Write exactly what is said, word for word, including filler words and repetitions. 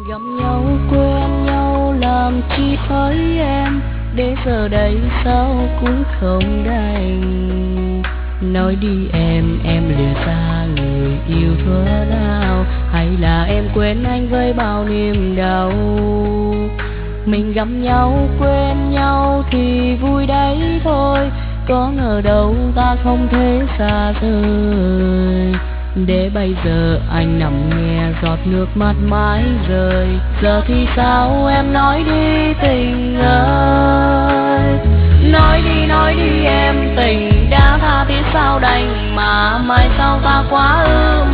gặp nhau quen nhau làm chi hỡi em, để giờ đây sao cũng không đành. Nói đi em, em lìa xa người yêu thuở nào, hay là em quên anh với bao niềm đau. Mình gặp nhau quên nhau thì vui đấy thôi, có ngờ đâu ta không thể xa rời. Để bây giờ anh nằm nghe giọt nước mắt mãi rơi. Giờ thì sao em nói đi tình ơi, nói đi nói đi em, tình đã tha thiết sao đành, mà mai sau ta quá ư